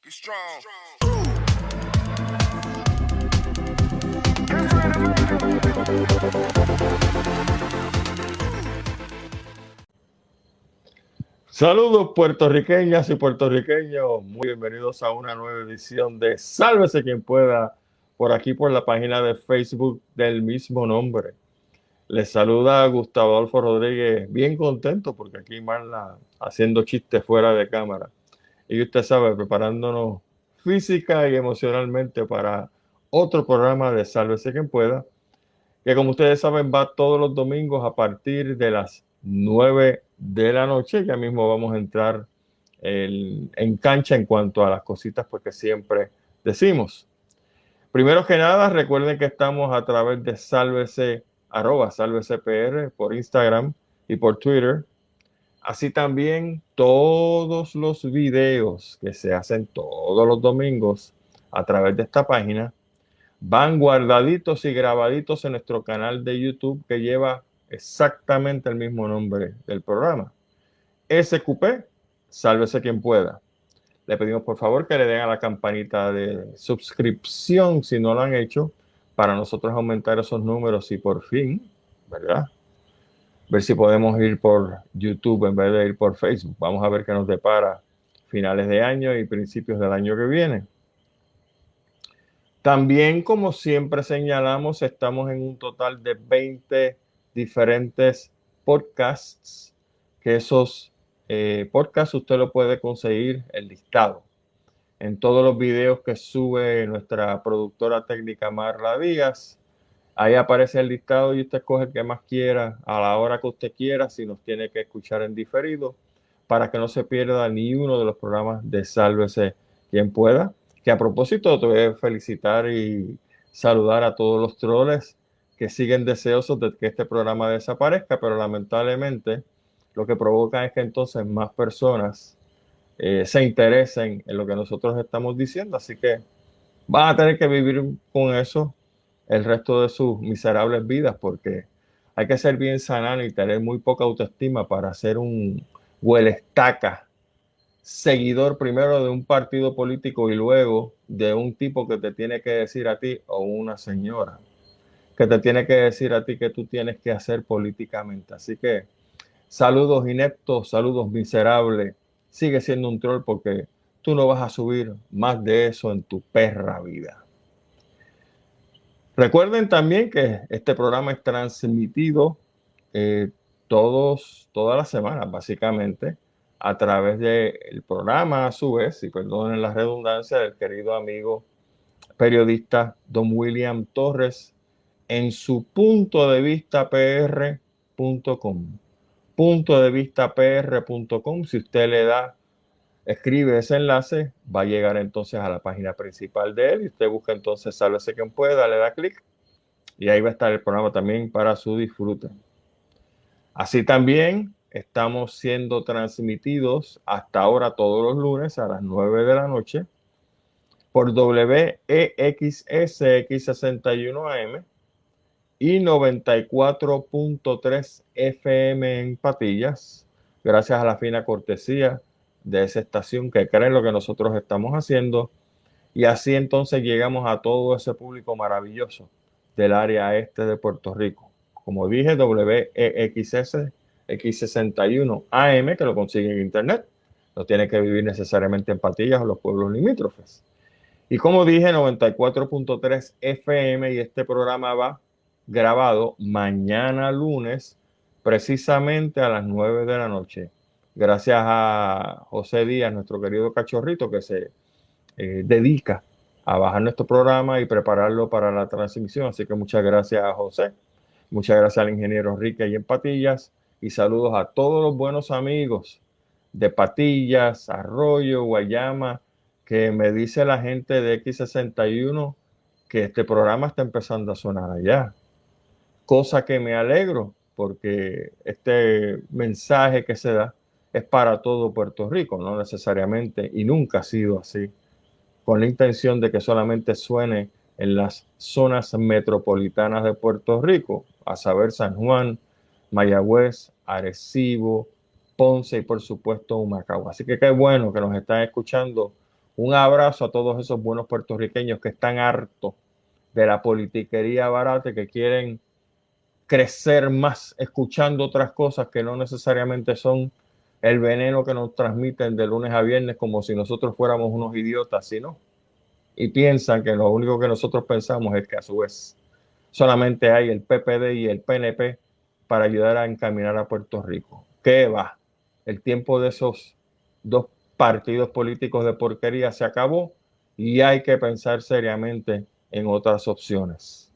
Saludos puertorriqueñas y puertorriqueños, muy bienvenidos a una nueva edición de Sálvese quien pueda, por aquí por la página de Facebook del mismo nombre. Les saluda Gustavo Adolfo Rodríguez, bien contento porque aquí Marla haciendo chistes fuera de cámara. Y usted sabe, preparándonos física y emocionalmente para otro programa de Sálvese quien pueda, que como ustedes saben va todos los domingos a partir de las 9 de la noche. Ya mismo vamos a entrar en cancha en cuanto a las cositas pues, que siempre decimos. Primero que nada, recuerden que estamos a través de Sálvese, @SálvesePR por Instagram y por Twitter. Así también todos los videos que se hacen todos los domingos a través de esta página van guardaditos y grabaditos en nuestro canal de YouTube que lleva exactamente el mismo nombre del programa. SQP, Sálvese quien pueda. Le pedimos por favor que le den a la campanita de suscripción si no lo han hecho, para nosotros aumentar esos números y por fin, ¿verdad? Ver si podemos ir por YouTube en vez de ir por Facebook. Vamos a ver qué nos depara finales de año y principios del año que viene. También, como siempre señalamos, estamos en un total de 20 diferentes podcasts, que esos podcasts usted lo puede conseguir el listado en todos los videos que sube nuestra productora técnica Marla Díaz. Ahí aparece el listado y usted escoge el que más quiera, a la hora que usted quiera, si nos tiene que escuchar en diferido, para que no se pierda ni uno de los programas de Sálvese quien pueda. Que a propósito te voy a felicitar y saludar a todos los troles que siguen deseosos de que este programa desaparezca, pero lamentablemente lo que provoca es que entonces más personas se interesen en lo que nosotros estamos diciendo, así que van a tener que vivir con eso el resto de sus miserables vidas, porque hay que ser bien sanano y tener muy poca autoestima para ser un huelestaca, seguidor primero de un partido político y luego de un tipo que te tiene que decir a ti, o una señora que te tiene que decir a ti que tú tienes que hacer políticamente. Así que saludos ineptos, saludos miserables. Sigue siendo un troll porque tú no vas a subir más de eso en tu perra vida. Recuerden también que este programa es transmitido todas las semanas, básicamente, a través del programa, a su vez, y perdonen la redundancia, del querido amigo periodista Don William Torres en su punto de vista pr.com. Punto de vista pr.com. Si usted le da, escribe ese enlace, va a llegar entonces a la página principal de él y usted busca entonces Sálvese quien pueda, le da clic y ahí va a estar el programa también para su disfrute. Así también estamos siendo transmitidos hasta ahora todos los lunes a las 9 de la noche por WEXSX61AM y 94.3 FM en Patillas, gracias a la fina cortesía de esa estación que cree en lo que nosotros estamos haciendo, y así entonces llegamos a todo ese público maravilloso del área este de Puerto Rico. Como dije, WEXS X61 AM, que lo consigue en internet, no tiene que vivir necesariamente en Patillas o los pueblos limítrofes. Y como dije, 94.3 FM, y este programa va grabado mañana lunes, precisamente a las 9 de la noche. Gracias a José Díaz, nuestro querido cachorrito, que se dedica a bajar nuestro programa y prepararlo para la transmisión. Así que muchas gracias a José, muchas gracias al ingeniero Enrique ahí en Patillas, y saludos a todos los buenos amigos de Patillas, Arroyo, Guayama, que me dice la gente de X61 que este programa está empezando a sonar allá. Cosa que me alegro, porque este mensaje que se da es para todo Puerto Rico, no necesariamente, y nunca ha sido así, con la intención de que solamente suene en las zonas metropolitanas de Puerto Rico, a saber San Juan, Mayagüez, Arecibo, Ponce y por supuesto Humacao. Así que qué bueno que nos están escuchando Un abrazo a todos esos buenos puertorriqueños que están hartos de la politiquería barata y que quieren crecer más escuchando otras cosas que no necesariamente son el veneno que nos transmiten de lunes a viernes como si nosotros fuéramos unos idiotas, sino y piensan que lo único que nosotros pensamos es que a su vez solamente hay el PPD y el PNP para ayudar a encaminar a Puerto Rico. ¿Qué va? El tiempo de esos dos partidos políticos de porquería se acabó y hay que pensar seriamente en otras opciones.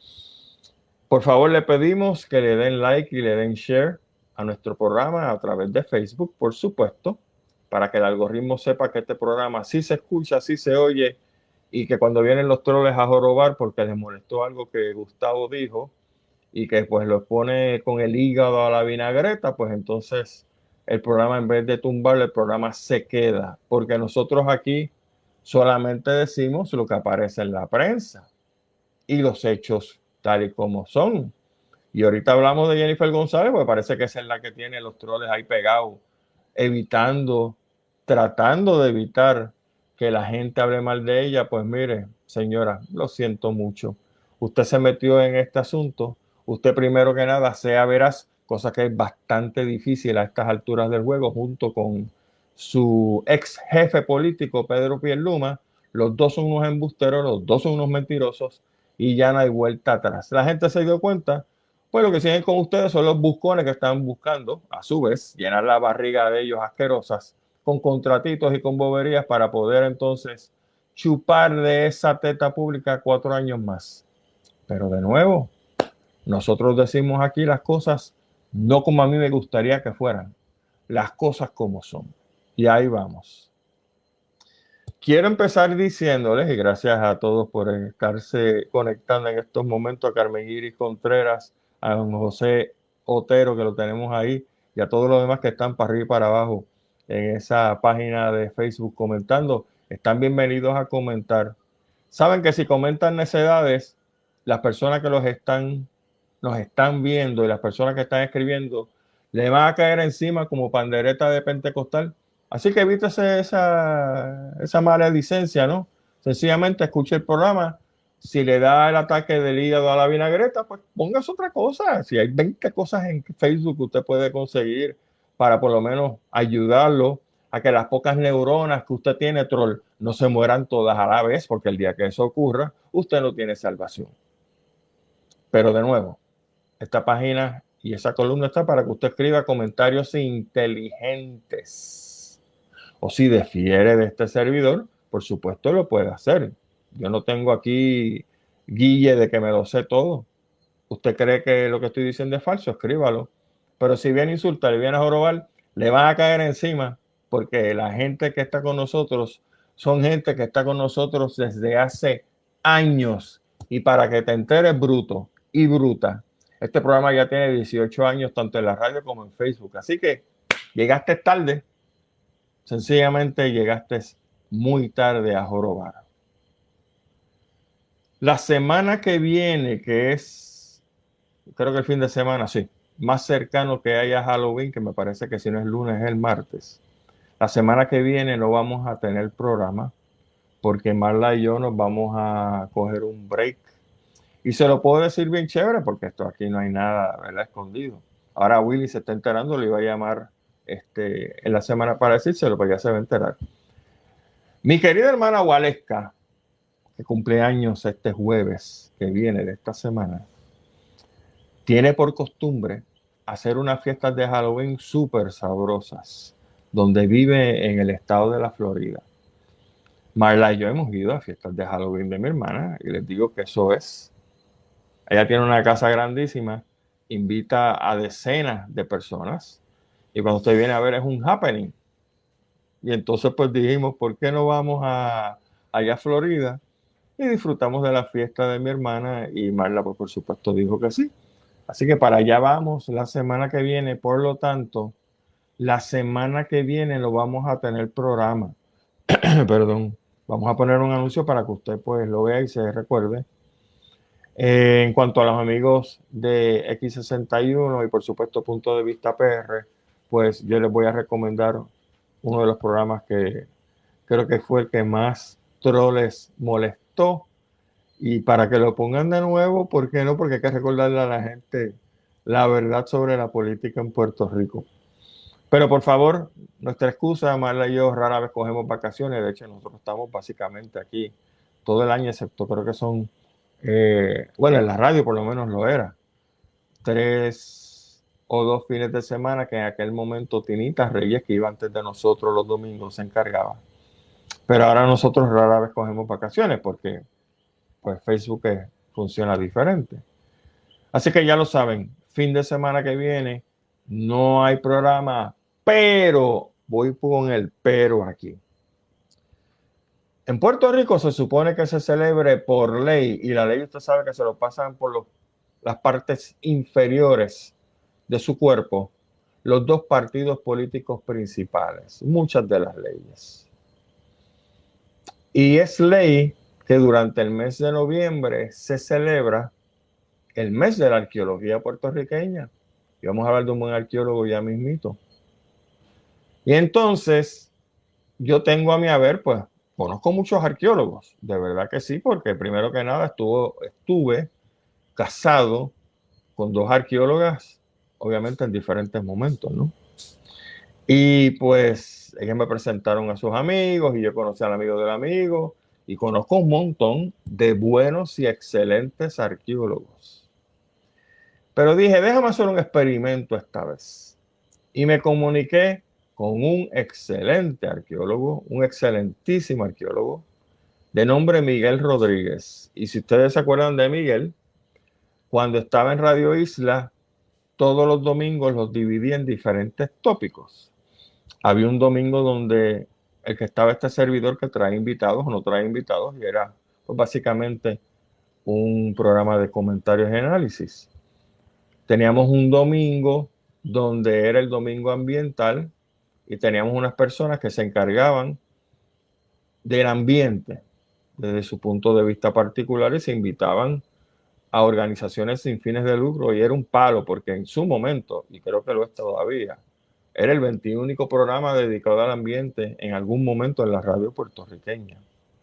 Por favor, le pedimos que le den like y le den share a nuestro programa a través de Facebook, por supuesto, para que el algoritmo sepa que este programa sí se escucha, sí se oye y que cuando vienen los troles a jorobar porque les molestó algo que Gustavo dijo y que pues lo pone con el hígado a la vinagreta, pues entonces el programa en vez de tumbarlo, el programa se queda, porque nosotros aquí solamente decimos lo que aparece en la prensa y los hechos tal y como son. Y ahorita hablamos de Jennifer González, porque parece que esa es la que tiene los troles ahí pegados, evitando, tratando de evitar que la gente hable mal de ella. Pues mire, señora, lo siento mucho. Usted se metió en este asunto. Usted primero que nada sea veraz, cosa que es bastante difícil a estas alturas del juego, junto con su ex jefe político, Pedro Pierluma. Los dos son unos embusteros, los dos son unos mentirosos y ya no hay vuelta atrás. La gente se dio cuenta, pues lo que siguen con ustedes son los buscones que están buscando, a su vez, llenar la barriga de ellos asquerosas con contratitos y con boberías para poder entonces chupar de esa teta pública 4 años más. Pero de nuevo, nosotros decimos aquí las cosas no como a mí me gustaría que fueran, las cosas como son. Y ahí vamos. Quiero empezar diciéndoles, y gracias a todos por estarse conectando en estos momentos, a Carmen Iris Contreras, a don José Otero, que lo tenemos ahí, y a todos los demás que están para arriba y para abajo en esa página de Facebook comentando. Están bienvenidos a comentar. Saben que si comentan necedades, las personas que nos están viendo y las personas que están escribiendo, le van a caer encima como pandereta de pentecostal. Así que evítese esa maledicencia, ¿no? Sencillamente escuche el programa. Si le da el ataque del hígado a la vinagreta, pues póngase otra cosa. Si hay 20 cosas en Facebook que usted puede conseguir para por lo menos ayudarlo a que las pocas neuronas que usted tiene, troll, no se mueran todas a la vez, porque el día que eso ocurra, usted no tiene salvación. Pero de nuevo, esta página y esa columna está para que usted escriba comentarios inteligentes. O si difiere de este servidor, por supuesto lo puede hacer. Yo no tengo aquí guille de que me lo sé todo. Usted cree que lo que estoy diciendo es falso, escríbalo. Pero si viene a insultar y viene a jorobar, le van a caer encima, porque la gente que está con nosotros son gente que está con nosotros desde hace años. Y para que te enteres, bruto y bruta, este programa ya tiene 18 años, tanto en la radio como en Facebook. Así que llegaste tarde, sencillamente llegaste muy tarde a jorobar. La semana que viene, que es, creo que el fin de semana, sí, más cercano que haya Halloween, que me parece que si no es lunes es el martes. La semana que viene no vamos a tener programa porque Marla y yo nos vamos a coger un break. Y se lo puedo decir bien chévere porque esto aquí no hay nada, ¿verdad? Escondido. Ahora Willy se está enterando, le iba a llamar en la semana para decírselo, pero ya se va a enterar. Mi querida hermana Waleska, que cumple años este jueves que viene de esta semana, tiene por costumbre hacer unas fiestas de Halloween súper sabrosas, donde vive en el estado de la Florida. Marla y yo hemos ido a fiestas de Halloween de mi hermana y les digo que eso es. Ella tiene una casa grandísima, invita a decenas de personas y cuando usted viene a ver es un happening. Y entonces pues dijimos, ¿por qué no vamos allá a Florida? Y disfrutamos de la fiesta de mi hermana y Marla pues por supuesto dijo que sí. Así que para allá vamos la semana que viene. Por lo tanto, la semana que viene lo vamos a tener programa. Perdón. Vamos a poner un anuncio para que usted pues lo vea y se recuerde. En cuanto a los amigos de X61 y por supuesto Punto de Vista PR, pues yo les voy a recomendar uno de los programas que creo que fue el que más troles molestó. Y para que lo pongan de nuevo, ¿por qué no? Porque hay que recordarle a la gente la verdad sobre la política en Puerto Rico. Pero por favor, nuestra excusa, Marla y yo rara vez cogemos vacaciones. De hecho, nosotros estamos básicamente aquí todo el año, excepto creo que son, bueno, en la radio por lo menos lo era, 3 o 2 fines de semana que en aquel momento Tinita Reyes, que iba antes de nosotros los domingos, se encargaba. Pero ahora nosotros rara vez cogemos vacaciones porque pues Facebook funciona diferente. Así que ya lo saben, fin de semana que viene no hay programa, pero voy con el pero aquí. En Puerto Rico se supone que se celebre por ley, y la ley usted sabe que se lo pasan por las partes inferiores de su cuerpo, los dos partidos políticos principales, muchas de las leyes. Y es ley que durante el mes de noviembre se celebra el mes de la arqueología puertorriqueña. Y vamos a hablar de un buen arqueólogo ya mismito. Y entonces, yo tengo a mi haber, pues, conozco muchos arqueólogos, de verdad que sí, porque primero que nada estuve casado con 2 arqueólogas, obviamente en diferentes momentos, ¿no? Y pues ellas me presentaron a sus amigos y yo conocí al amigo del amigo y conozco un montón de buenos y excelentes arqueólogos. Pero dije, déjame hacer un experimento esta vez. Y me comuniqué con un excelente arqueólogo, un excelentísimo arqueólogo, de nombre Miguel Rodríguez. Y si ustedes se acuerdan de Miguel, cuando estaba en Radio Isla, todos los domingos los dividía en diferentes tópicos. Había un domingo donde el que estaba este servidor que trae invitados o no trae invitados, y era pues, básicamente un programa de comentarios y análisis. Teníamos un domingo donde era el domingo ambiental y teníamos unas personas que se encargaban del ambiente desde su punto de vista particular y se invitaban a organizaciones sin fines de lucro, y era un palo porque en su momento, y creo que lo es todavía, era el 21 programa dedicado al ambiente en algún momento en la radio puertorriqueña.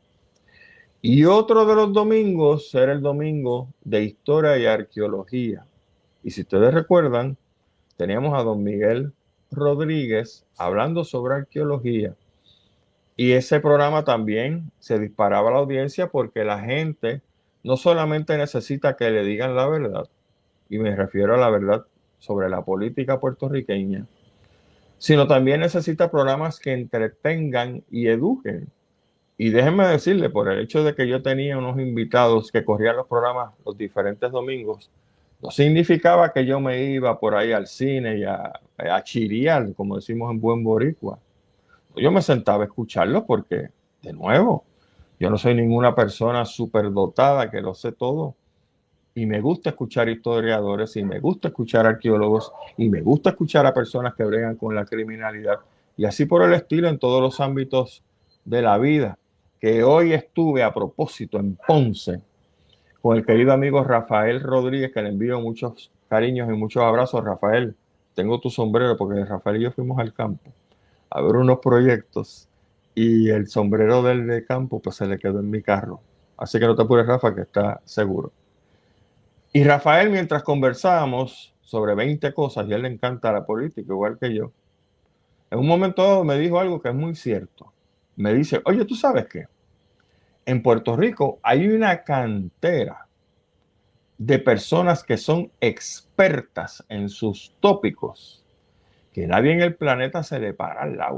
Y otro de los domingos era el domingo de historia y arqueología. Y si ustedes recuerdan, teníamos a don Miguel Rodríguez hablando sobre arqueología. Y ese programa también se disparaba a la audiencia porque la gente no solamente necesita que le digan la verdad, y me refiero a la verdad sobre la política puertorriqueña, sino también necesita programas que entretengan y eduquen. Y déjenme decirle, por el hecho de que yo tenía unos invitados que corrían los programas los diferentes domingos, no significaba que yo me iba por ahí al cine y a chiriar, como decimos en buen boricua. Yo me sentaba a escucharlo porque, de nuevo, yo no soy ninguna persona superdotada que lo sé todo. Y me gusta escuchar historiadores, y me gusta escuchar arqueólogos, y me gusta escuchar a personas que bregan con la criminalidad. Y así por el estilo en todos los ámbitos de la vida. Que hoy estuve a propósito en Ponce con el querido amigo Rafael Rodríguez, que le envío muchos cariños y muchos abrazos. Rafael, tengo tu sombrero porque Rafael y yo fuimos al campo a ver unos proyectos y el sombrero del de campo pues se le quedó en mi carro. Así que no te apures, Rafa, que está seguro. Y Rafael, mientras conversábamos sobre 20 cosas, y a él le encanta la política, igual que yo, en un momento dado me dijo algo que es muy cierto. Me dice, oye, ¿tú sabes qué? En Puerto Rico hay una cantera de personas que son expertas en sus tópicos, que nadie en el planeta se le para al lado.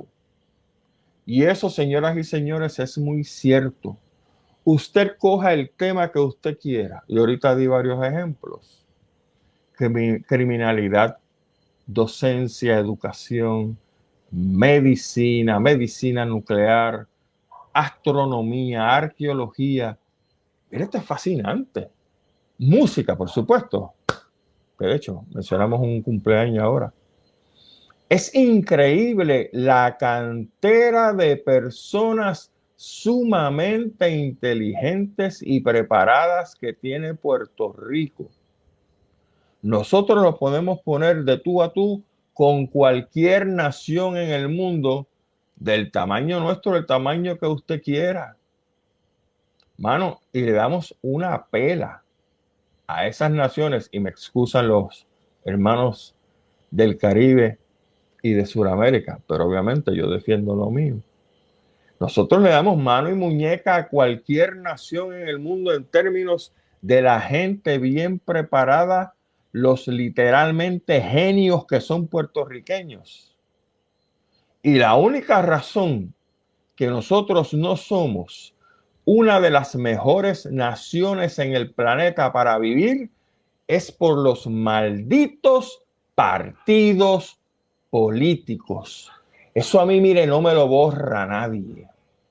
Y eso, señoras y señores, es muy cierto. Usted coja el tema que usted quiera, y ahorita di varios ejemplos. Criminalidad, docencia, educación, medicina, medicina nuclear, astronomía, arqueología. Mira, esto es fascinante. Música, por supuesto. De hecho, mencionamos un cumpleaños ahora. Es increíble la cantera de personas sumamente inteligentes y preparadas que tiene Puerto Rico. Nosotros nos podemos poner de tú a tú con cualquier nación en el mundo del tamaño nuestro, del tamaño que usted quiera. Mano, y le damos una pela a esas naciones, y me excusan los hermanos del Caribe y de Sudamérica, pero obviamente yo defiendo lo mío. Nosotros le damos mano y muñeca a cualquier nación en el mundo en términos de la gente bien preparada, los literalmente genios que son puertorriqueños. Y la única razón que nosotros no somos una de las mejores naciones en el planeta para vivir es por los malditos partidos políticos. Eso a mí, mire, no me lo borra nadie.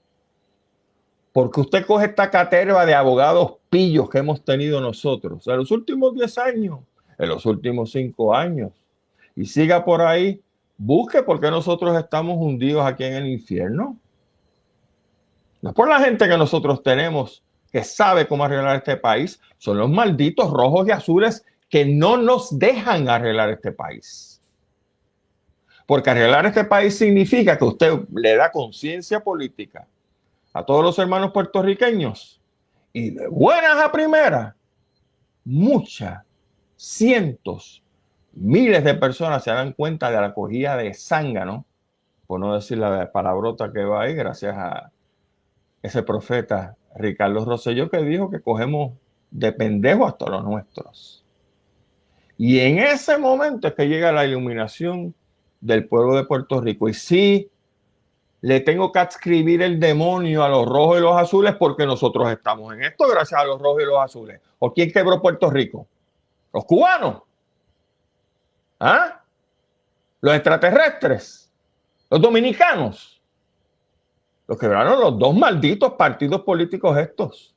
Porque usted coge esta caterva de abogados pillos que hemos tenido nosotros en los últimos 10 años, en los últimos 5 años, y siga por ahí, busque por qué nosotros estamos hundidos aquí en el infierno. No es por la gente que nosotros tenemos que sabe cómo arreglar este país, son los malditos rojos y azules que no nos dejan arreglar este país. Porque arreglar este país significa que usted le da conciencia política a todos los hermanos puertorriqueños y de buenas a primeras, muchas, cientos, miles de personas se dan cuenta de la cogida de zángano, por no decir la palabrota que va ahí, gracias a ese profeta Ricardo Rosselló que dijo que cogemos de pendejo hasta los nuestros. Y en ese momento es que llega la iluminación del pueblo de Puerto Rico. Y sí, le tengo que adscribir el demonio a los rojos y los azules porque nosotros estamos en esto gracias a los rojos y los azules. ¿O quién quebró Puerto Rico? Los cubanos. ¿Ah? Los extraterrestres. Los dominicanos. Los quebraron los dos malditos partidos políticos estos.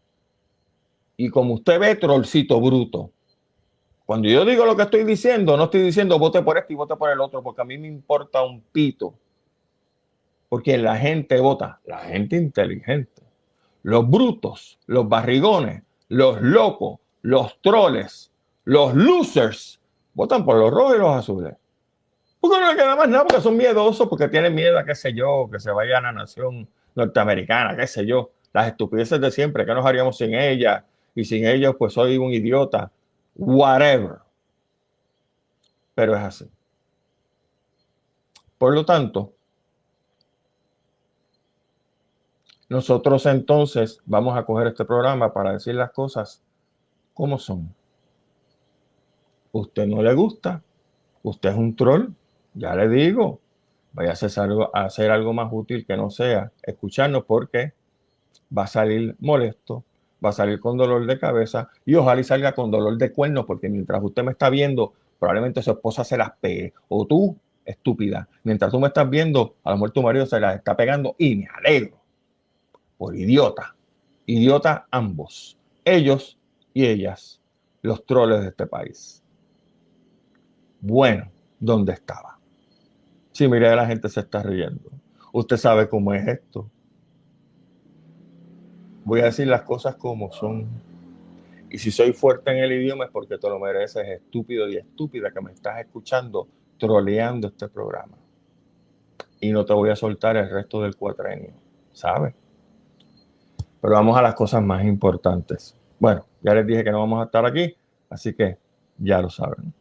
Y como usted ve, trollcito bruto. Cuando yo digo lo que estoy diciendo, no estoy diciendo vote por este y vote por el otro, porque a mí me importa un pito. Porque la gente vota, la gente inteligente. Los brutos, los barrigones, los locos, los troles, los losers, votan por los rojos y los azules. Porque no le queda más nada, porque son miedosos, porque tienen miedo a, qué sé yo, que se vaya a la nación norteamericana, qué sé yo, las estupideces de siempre, ¿qué nos haríamos sin ella? Y sin ellos, pues soy un idiota. Whatever. Pero es así. Por lo tanto, nosotros entonces vamos a coger este programa para decir las cosas como son. Usted no le gusta, usted es un troll, ya le digo, vaya a hacer algo más útil que no sea escucharnos porque va a salir molesto, va a salir con dolor de cabeza y ojalá y salga con dolor de cuernos porque mientras usted me está viendo, probablemente su esposa se las pegue o tú, estúpida, mientras tú me estás viendo, a lo mejor tu marido se las está pegando y me alegro por idiota, idiota ambos, ellos y ellas, los troles de este país. Bueno, ¿dónde estaba? Sí, mire, la gente se está riendo. Usted sabe cómo es esto. Voy a decir las cosas como son. Y si soy fuerte en el idioma es porque te lo mereces, estúpido y estúpida que me estás escuchando troleando este programa. Y no te voy a soltar el resto del cuatrenio, ¿sabes? Pero vamos a las cosas más importantes. Bueno, ya les dije que no vamos a estar aquí, así que ya lo saben.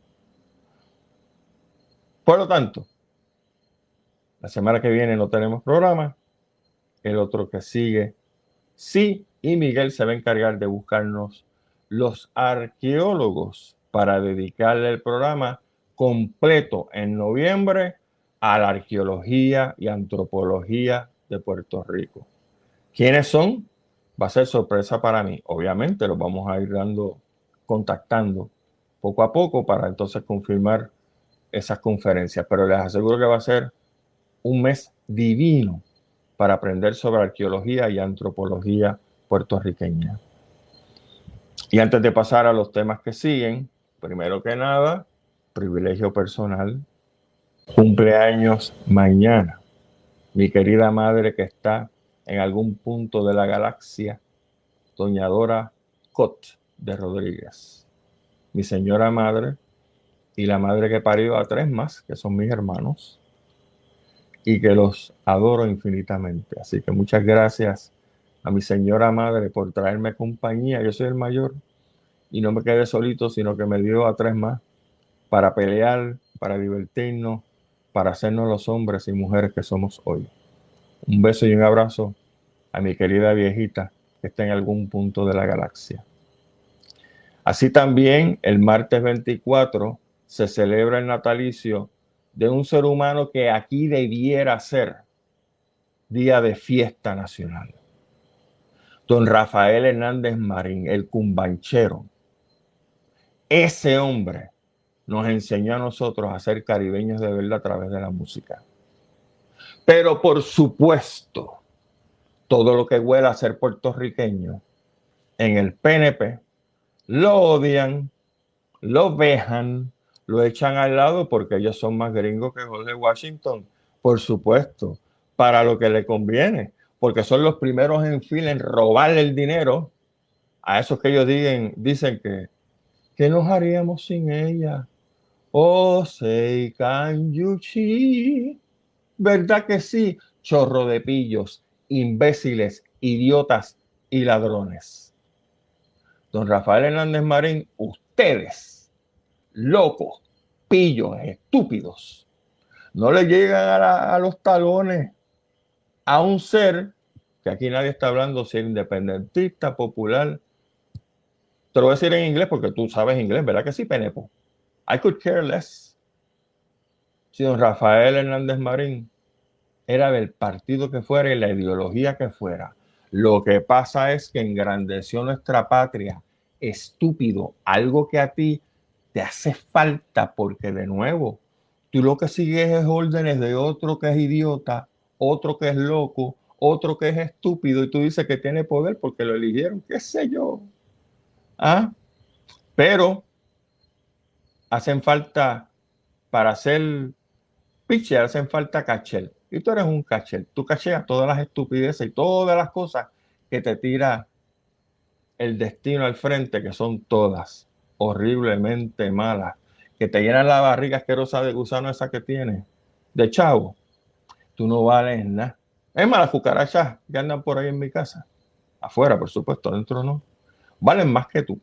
Por lo tanto, la semana que viene no tenemos programa. El otro que sigue, sí, y Miguel se va a encargar de buscarnos los arqueólogos para dedicarle el programa completo en noviembre a la arqueología y antropología de Puerto Rico. ¿Quiénes son? Va a ser sorpresa para mí. Obviamente los vamos a ir contactando poco a poco para entonces confirmar esas conferencias, pero les aseguro que va a ser un mes divino para aprender sobre arqueología y antropología puertorriqueña. Y antes de pasar a los temas que siguen, primero que nada, privilegio personal, cumpleaños mañana. Mi querida madre que está en algún punto de la galaxia, doña Dora Cot de Rodríguez. Mi señora madre y la madre que parió a 3 más, que son mis hermanos. y que los adoro infinitamente. Así que muchas gracias a mi señora madre por traerme compañía. Yo soy el mayor y no me quedé solito, sino que me dio a 3 más para pelear, para divertirnos, para hacernos los hombres y mujeres que somos hoy. Un beso y un abrazo a mi querida viejita que está en algún punto de la galaxia. Así también el martes 24 se celebra el natalicio de un ser humano que aquí debiera ser día de fiesta nacional. Don Rafael Hernández Marín, el cumbanchero. Ese hombre nos enseñó a nosotros a ser caribeños de verdad a través de la música. Pero por supuesto, todo lo que huela a ser puertorriqueño en el PNP lo odian, lo vejan, lo echan al lado porque ellos son más gringos que Jorge Washington. Por supuesto, para lo que le conviene, porque son los primeros en fila en robarle el dinero a esos que ellos dicen que ¿qué nos haríamos sin ella? Oh, say can you see? ¿Verdad que sí? Chorro de pillos, imbéciles, idiotas y ladrones. Don Rafael Hernández Marín, ustedes, locos, pillos, estúpidos, no le llegan a los talones a un ser que aquí nadie está hablando si es independentista, popular. Te lo voy a decir en inglés porque tú sabes inglés, ¿verdad que sí, Penepo? I could care less. Si don Rafael Hernández Marín era del partido que fuera y la ideología que fuera, lo que pasa es que engrandeció nuestra patria, estúpido, algo que a ti te hace falta porque de nuevo, tú lo que sigues es órdenes de otro que es idiota, otro que es loco, otro que es estúpido y tú dices que tiene poder porque lo eligieron, qué sé yo. ¿Ah? Pero hacen falta para hacer pitcher, hacen falta cachel. Y tú eres un cachel. Tú cacheas todas las estupideces y todas las cosas que te tira el destino al frente, que son todas horriblemente malas, que te llenan la barriga asquerosa de gusano esa que tienes, de chavo. Tú no vales nada. Es más, las cucarachas que andan por ahí en mi casa, afuera, por supuesto, adentro no, valen más que tú.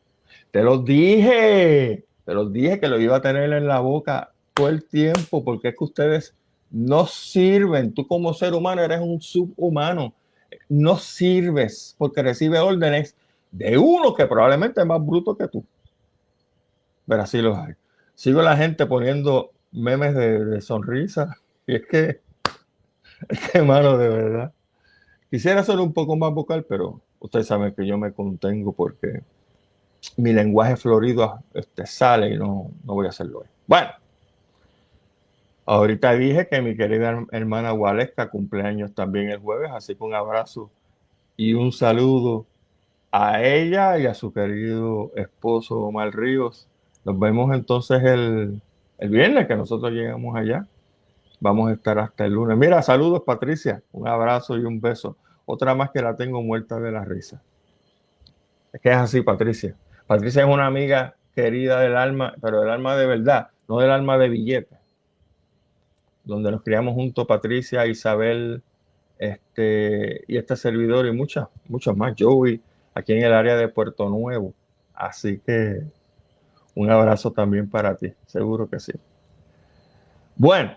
Te los dije que lo iba a tener en la boca todo el tiempo, porque es que ustedes no sirven. Tú como ser humano eres un subhumano. No sirves porque recibe órdenes de uno que probablemente es más bruto que tú. Pero así los hay. Sigo la gente poniendo memes de sonrisa. Y es que, mano, de verdad. Quisiera ser un poco más vocal, pero ustedes saben que yo me contengo porque mi lenguaje florido sale y no voy a hacerlo hoy. Bueno, ahorita dije que mi querida hermana Waleska cumpleaños también el jueves, así que un abrazo y un saludo a ella y a su querido esposo Omar Ríos. Nos vemos entonces el viernes que nosotros llegamos allá. Vamos a estar hasta el lunes. Mira, saludos Patricia, un abrazo y un beso. Otra más que la tengo muerta de la risa. Es que es así, Patricia. Patricia es una amiga querida del alma, pero del alma de verdad, no del alma de billete. Donde nos criamos juntos, Patricia, Isabel, y este servidor y muchos más, Joey, aquí en el área de Puerto Nuevo. Así que un abrazo también para ti, seguro que sí. Bueno,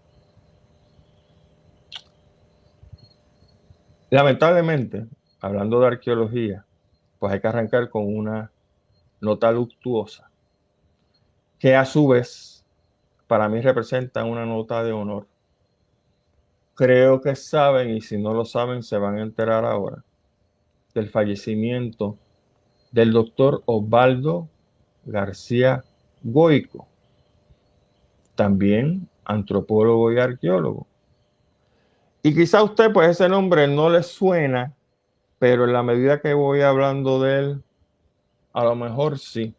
lamentablemente, hablando de arqueología, pues hay que arrancar con una nota luctuosa, que a su vez para mí representa una nota de honor. Creo que saben, y si no lo saben, se van a enterar ahora, del fallecimiento del doctor Osvaldo García Goico, también antropólogo y arqueólogo. Y quizá a usted, pues ese nombre no le suena, pero en la medida que voy hablando de él, a lo mejor sí.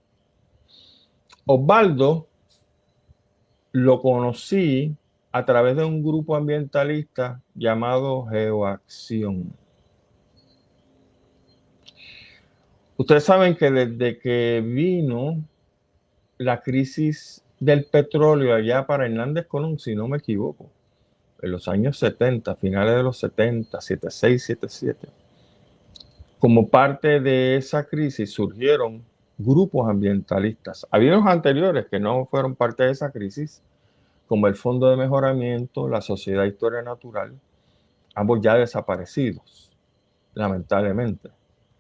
Osvaldo lo conocí a través de un grupo ambientalista llamado Geoacción. Ustedes saben que desde que vino la crisis del petróleo allá para Hernández Colón, si no me equivoco, en los años 70, finales de los 70, 76, 77, como parte de esa crisis surgieron grupos ambientalistas. Había los anteriores que no fueron parte de esa crisis, como el Fondo de Mejoramiento, la Sociedad de Historia Natural, ambos ya desaparecidos, lamentablemente.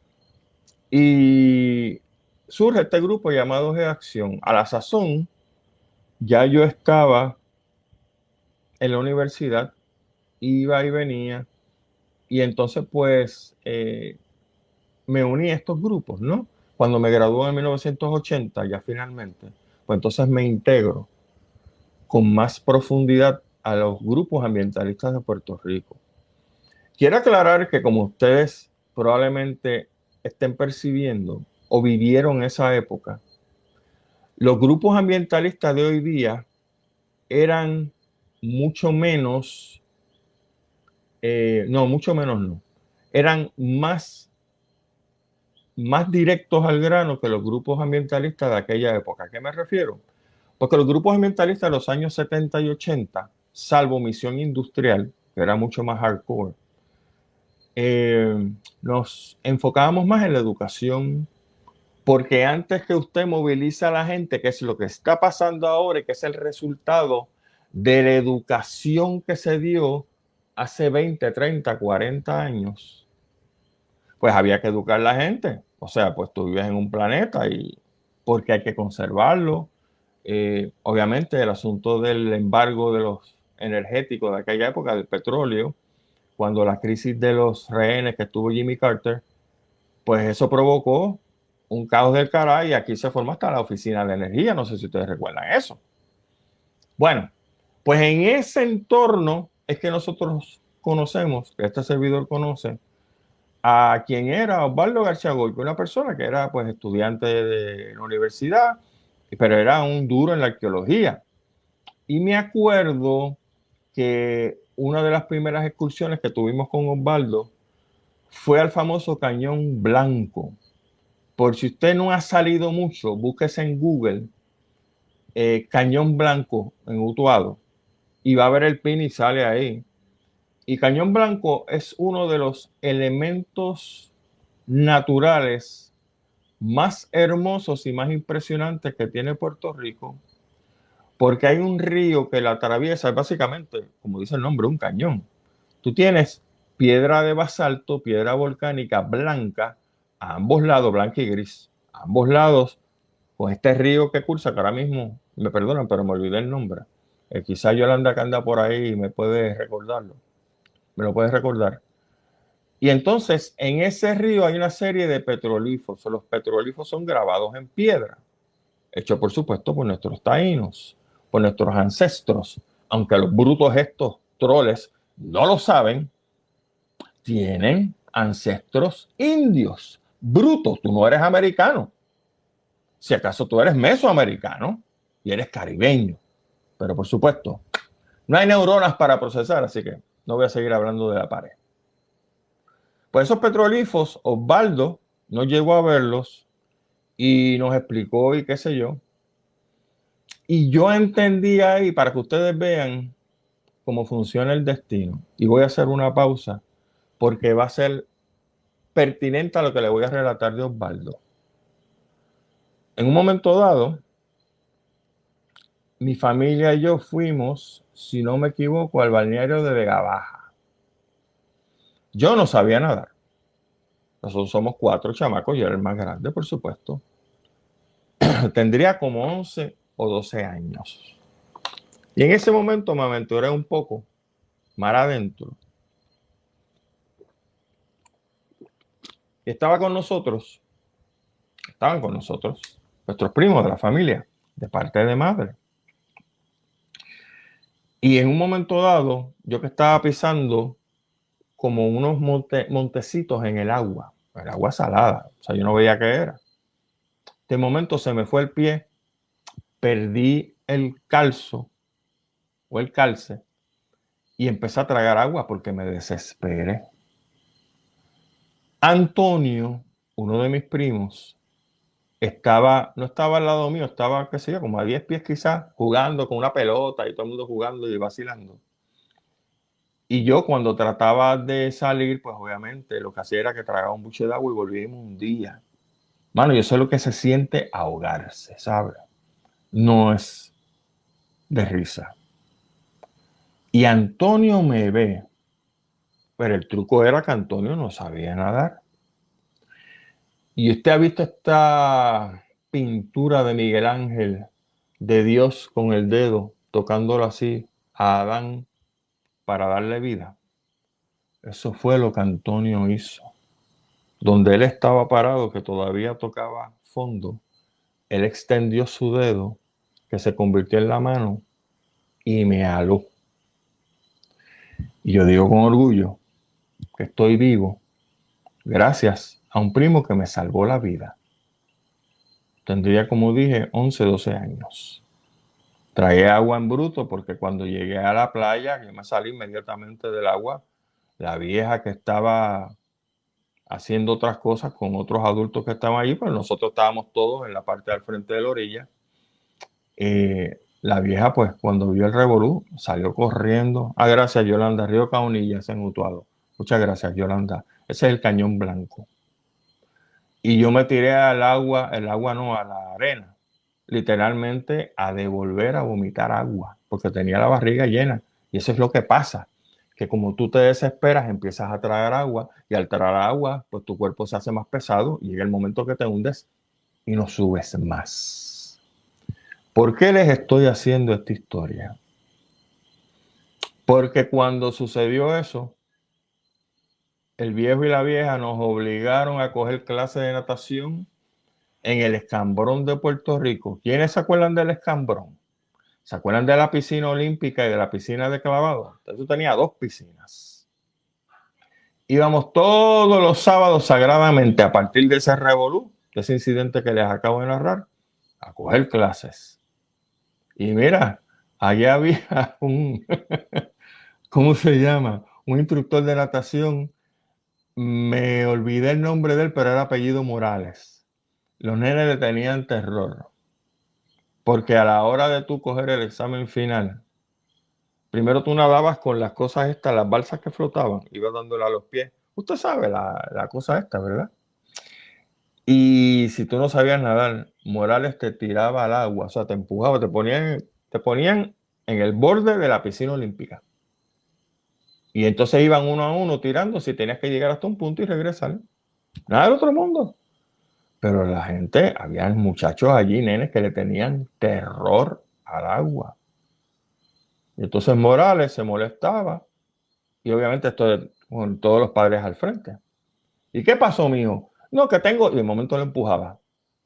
Y surge este grupo llamado Geacción. A la sazón, ya yo estaba en la universidad, iba y venía, y entonces pues me uní a estos grupos, ¿no? Cuando me gradué en 1980, ya finalmente, pues entonces me integro con más profundidad a los grupos ambientalistas de Puerto Rico. Quiero aclarar que como ustedes probablemente estén percibiendo o vivieron esa época, los grupos ambientalistas de hoy día eran mucho menos, mucho menos no, eran más directos al grano que los grupos ambientalistas de aquella época. ¿A qué me refiero? Porque los grupos ambientalistas de los años 70 y 80, salvo Misión Industrial, que era mucho más hardcore, nos enfocábamos más en la educación, porque antes que usted movilice a la gente, que es lo que está pasando ahora y que es el resultado de la educación que se dio hace 20, 30, 40 años, pues había que educar a la gente. O sea, pues tú vives en un planeta y porque hay que conservarlo. Obviamente el asunto del embargo de los energéticos de aquella época, del petróleo, cuando la crisis de los rehenes que tuvo Jimmy Carter, pues eso provocó un caos del caray y aquí se formó hasta la Oficina de Energía. No sé si ustedes recuerdan eso. Bueno, pues en ese entorno es que nosotros conocemos, que este servidor conoce, a quien era Osvaldo García Goico, una persona que era pues estudiante de la universidad, pero era un duro en la arqueología. Y me acuerdo que una de las primeras excursiones que tuvimos con Osvaldo fue al famoso Cañón Blanco. Por si usted no ha salido mucho, búsquese en Google Cañón Blanco en Utuado y va a ver el pin y sale ahí. Y Cañón Blanco es uno de los elementos naturales más hermosos y más impresionantes que tiene Puerto Rico, porque hay un río que la atraviesa, básicamente, como dice el nombre, un cañón. Tú tienes piedra de basalto, piedra volcánica blanca, a ambos lados, blanca y gris, a ambos lados, con este río que cursa, que ahora mismo, me perdonan, pero me olvidé el nombre. Quizá Yolanda que anda por ahí me puede recordarlo, me lo puedes recordar. Y entonces en ese río hay una serie de petrolíferos. Los petrolíferos son grabados en piedra, hechos por supuesto por nuestros taínos, por nuestros ancestros. Aunque los brutos estos troles no lo saben, tienen ancestros indios. Brutos, tú no eres americano. Si acaso tú eres mesoamericano y eres caribeño. Pero por supuesto, no hay neuronas para procesar, así que no voy a seguir hablando de la pared. Pues esos petrolíferos, Osvaldo no llegó a verlos y nos explicó y qué sé yo. Y yo entendí ahí, para que ustedes vean cómo funciona el destino. Y voy a hacer una pausa porque va a ser pertinente a lo que le voy a relatar de Osvaldo. En un momento dado, mi familia y yo fuimos, si no me equivoco, al balneario de Vega Baja. Yo no sabía nadar. Nosotros somos 4 chamacos, yo era el más grande, por supuesto. Tendría como 11 o 12 años. Y en ese momento me aventuré un poco mar adentro. Y estaban con nosotros, nuestros primos de la familia, de parte de madre. Y en un momento dado, yo que estaba pisando como unos montecitos en el agua salada, o sea, yo no veía qué era. De momento se me fue el pie, perdí el calzo o el calce y empecé a tragar agua porque me desesperé. Antonio, uno de mis primos, no estaba al lado mío, estaba, qué sé yo, como a 10 pies quizás, jugando con una pelota y todo el mundo jugando y vacilando. Y yo cuando trataba de salir, pues obviamente lo que hacía era que tragaba un buche de agua y volvíamos un día. Mano, yo sé lo que se siente ahogarse, ¿sabes? No es de risa. Y Antonio me ve, pero el truco era que Antonio no sabía nadar. Y usted ha visto esta pintura de Miguel Ángel, de Dios con el dedo, tocándolo así a Adán para darle vida. Eso fue lo que Antonio hizo. Donde él estaba parado, que todavía tocaba fondo, él extendió su dedo, que se convirtió en la mano, y me aló. Y yo digo con orgullo que estoy vivo gracias a un primo que me salvó la vida. Tendría, como dije, 11, 12 años. Traía agua en bruto porque cuando llegué a la playa, yo me salí inmediatamente del agua, la vieja que estaba haciendo otras cosas con otros adultos que estaban allí, pero nosotros estábamos todos en la parte del frente de la orilla. La vieja, pues, cuando vio el revolú, salió corriendo. Ah, gracias, Yolanda. Río Caunilla, ese Utuado. Muchas gracias, Yolanda. Ese es el Cañón Blanco. Y yo me tiré al agua, el agua no, a la arena, literalmente a devolver a vomitar agua, porque tenía la barriga llena. Y eso es lo que pasa, que como tú te desesperas, empiezas a tragar agua, y al tragar agua, pues tu cuerpo se hace más pesado, y llega el momento que te hundes y no subes más. ¿Por qué les estoy haciendo esta historia? Porque cuando sucedió eso, el viejo y la vieja nos obligaron a coger clases de natación en el Escambrón de Puerto Rico. ¿Quiénes se acuerdan del Escambrón? ¿Se acuerdan de la piscina olímpica y de la piscina de clavado? Entonces tenía dos piscinas. Íbamos todos los sábados sagradamente a partir de ese revolú, de ese incidente que les acabo de narrar, a coger clases. Y mira, allá había un, ¿cómo se llama? Un instructor de natación. Me olvidé el nombre de él, pero era apellido Morales. Los nenes le tenían terror. Porque a la hora de tú coger el examen final, primero tú nadabas con las cosas estas, las balsas que flotaban, ibas dándole a los pies. Usted sabe la cosa esta, ¿verdad? Y si tú no sabías nadar, Morales te tiraba al agua, o sea, te empujaba, te ponían en el borde de la piscina olímpica. Y entonces iban uno a uno tirando si tenías que llegar hasta un punto y regresar. Nada del otro mundo. Pero la gente, había muchachos allí, nenes, que le tenían terror al agua. Y entonces Morales se molestaba. Y obviamente esto con todos los padres al frente. ¿Y qué pasó, mijo? No, que tengo. Y de momento lo empujaba.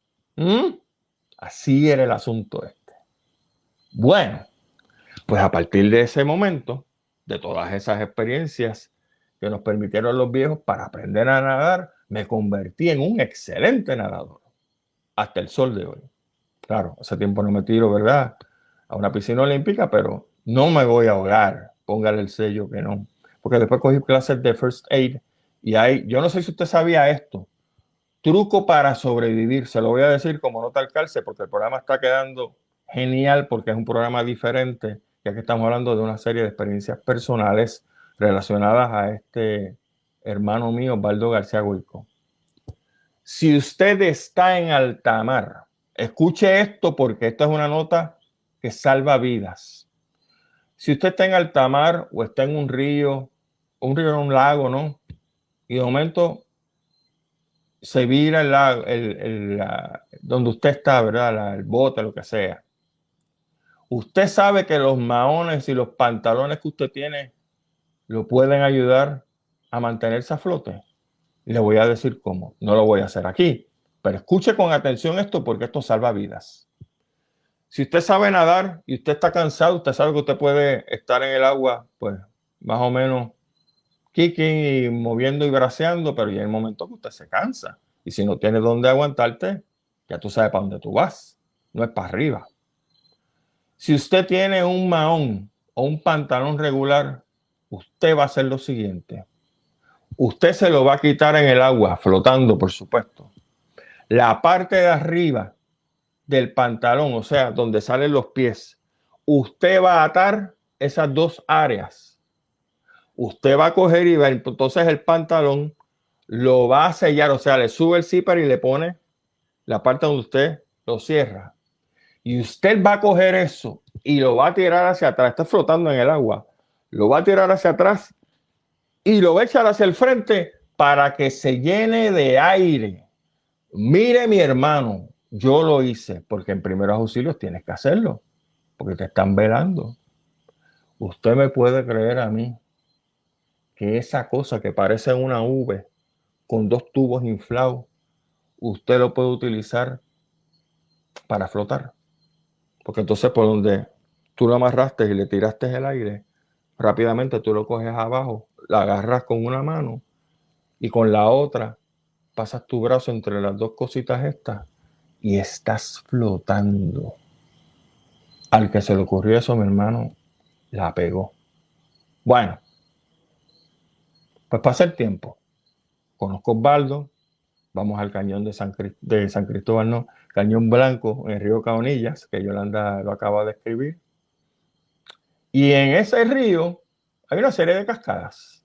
Así era el asunto este. Bueno, pues a partir de ese momento, de todas esas experiencias que nos permitieron los viejos para aprender a nadar, me convertí en un excelente nadador. Hasta el sol de hoy. Claro, hace tiempo no me tiro, ¿verdad? A una piscina olímpica, pero no me voy a ahogar. Póngale el sello que no. Porque después cogí clases de first aid y hay, yo no sé si usted sabía esto, truco para sobrevivir. Se lo voy a decir como nota al calce porque el programa está quedando genial porque es un programa diferente, ya que estamos hablando de una serie de experiencias personales relacionadas a este hermano mío, Osvaldo García Goico. Si usted está en alta mar, escuche esto porque esto es una nota que salva vidas. Si usted está en alta mar o está en un río, un lago, ¿no? Y de momento se vira el lago, donde usted está, ¿verdad? El bote, lo que sea. Usted sabe que los maones y los pantalones que usted tiene lo pueden ayudar a mantenerse a flote. Y le voy a decir cómo. No lo voy a hacer aquí, pero escuche con atención esto porque esto salva vidas. Si usted sabe nadar y usted está cansado, usted sabe que usted puede estar en el agua, pues más o menos kicking y moviendo y braceando, pero ya en el momento que usted se cansa. Y si no tiene dónde aguantarte, ya tú sabes para dónde tú vas. No es para arriba. Si usted tiene un mahón o un pantalón regular, usted va a hacer lo siguiente. Usted se lo va a quitar en el agua, flotando, por supuesto. La parte de arriba del pantalón, o sea, donde salen los pies, usted va a atar esas dos áreas. Usted va a coger y va, entonces el pantalón lo va a sellar, o sea, le sube el zipper y le pone la parte donde usted lo cierra. Y usted va a coger eso y lo va a tirar hacia atrás, está flotando en el agua, lo va a tirar hacia atrás y lo va a echar hacia el frente para que se llene de aire. Mire, mi hermano, yo lo hice porque en primeros auxilios tienes que hacerlo, porque te están velando. Usted me puede creer a mí que esa cosa que parece una V con dos tubos inflados, usted lo puede utilizar para flotar. Porque entonces por donde tú lo amarraste y le tiraste el aire, rápidamente tú lo coges abajo, la agarras con una mano y con la otra pasas tu brazo entre las dos cositas estas y estás flotando. Al que se le ocurrió eso, mi hermano, la pegó. Bueno, pues pasa el tiempo. Conozco Osvaldo, vamos al cañón de San Cristóbal, no, Cañón Blanco en el río Caonillas, que Yolanda lo acaba de escribir. Y en ese río hay una serie de cascadas.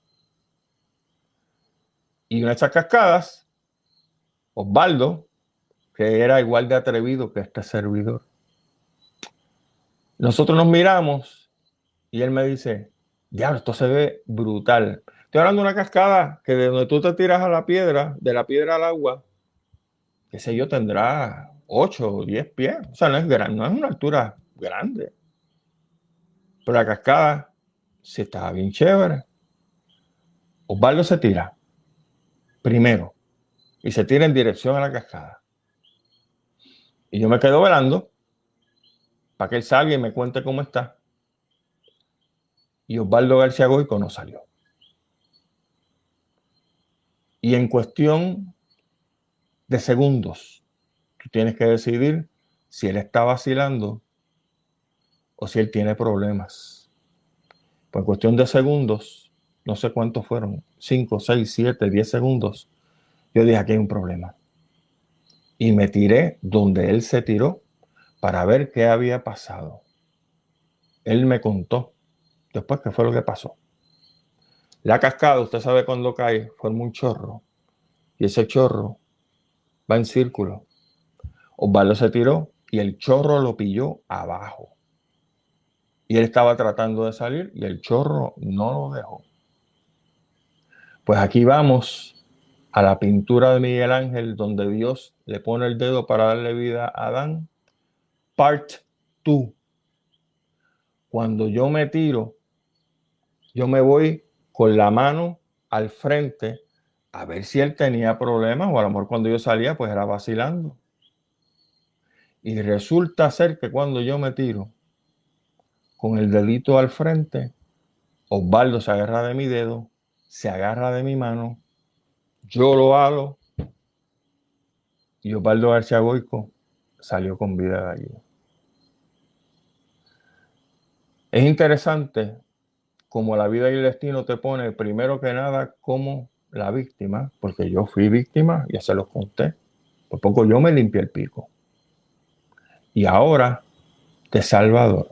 Y en esas cascadas, Osvaldo, que era igual de atrevido que este servidor, nosotros nos miramos y él me dice, diablo, esto se ve brutal. Estoy hablando de una cascada que de donde tú te tiras a la piedra, de la piedra al agua, qué sé yo, tendrá 8 o 10 pies. O sea, no es grande, no es una altura grande. Pero la cascada sí estaba bien chévere. Osvaldo se tira primero y se tira en dirección a la cascada. Y yo me quedo velando para que él salga y me cuente cómo está. Y Osvaldo García Goico no salió. Y en cuestión de segundos, tú tienes que decidir si él está vacilando o si él tiene problemas. Pues en cuestión de segundos, no sé cuántos fueron, 5, 6, 7, 10 segundos, yo dije, aquí hay un problema. Y me tiré donde él se tiró para ver qué había pasado. Él me contó después qué fue lo que pasó. La cascada, usted sabe cuando cae, forma un chorro. Y ese chorro va en círculo. Osvaldo se tiró y el chorro lo pilló abajo. Y él estaba tratando de salir y el chorro no lo dejó. Pues aquí vamos a la pintura de Miguel Ángel donde Dios le pone el dedo para darle vida a Adán. Part 2. Cuando yo me tiro, yo me voy con la mano al frente a ver si él tenía problemas o a lo mejor cuando yo salía pues era vacilando. Y resulta ser que cuando yo me tiro con el dedito al frente, Osvaldo se agarra de mi dedo, se agarra de mi mano, yo lo halo y Osvaldo García Goico salió con vida de allí. Es interesante como la vida y el destino te pone primero que nada como la víctima, porque yo fui víctima, ya se los conté, por poco yo me limpié el pico. Y ahora de Salvador.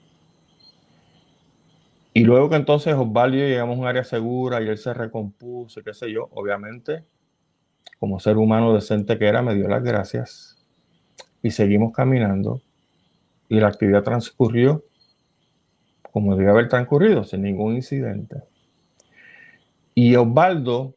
Y luego que entonces Osvaldo y yo llegamos a un área segura y él se recompuso, qué sé yo, obviamente, como ser humano decente que era, me dio las gracias y seguimos caminando y la actividad transcurrió como debía haber transcurrido, sin ningún incidente. Y Osvaldo,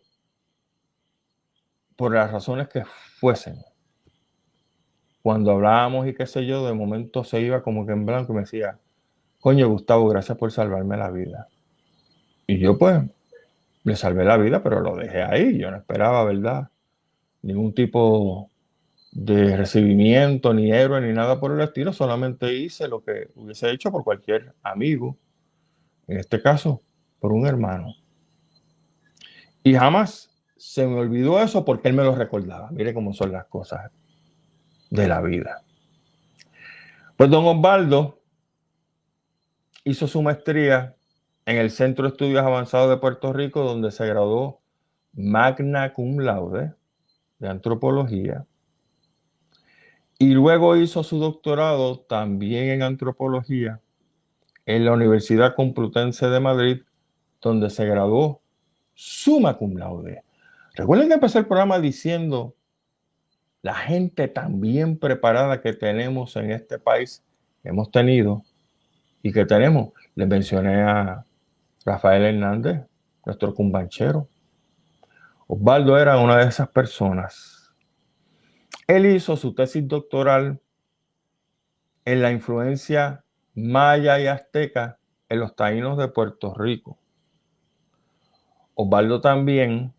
por las razones que fuesen, cuando hablábamos y qué sé yo, de momento se iba como que en blanco y me decía, coño Gustavo, gracias por salvarme la vida. Y yo pues le salvé la vida, pero lo dejé ahí. Yo no esperaba, ¿verdad? Ningún tipo de recibimiento, ni héroe, ni nada por el estilo. Solamente hice lo que hubiese hecho por cualquier amigo. En este caso, por un hermano. Y jamás se me olvidó eso porque él me lo recordaba. Mire cómo son las cosas de la vida. Pues don Osvaldo hizo su maestría en el Centro de Estudios Avanzados de Puerto Rico, donde se graduó magna cum laude de antropología. Y luego hizo su doctorado también en antropología en la Universidad Complutense de Madrid, donde se graduó summa cum laude. Recuerden que empecé el programa diciendo la gente tan bien preparada que tenemos en este país, que hemos tenido y que tenemos. Les mencioné a Rafael Hernández, nuestro cumbanchero. Osvaldo era una de esas personas. Él hizo su tesis doctoral en la influencia maya y azteca en los taínos de Puerto Rico. Osvaldo también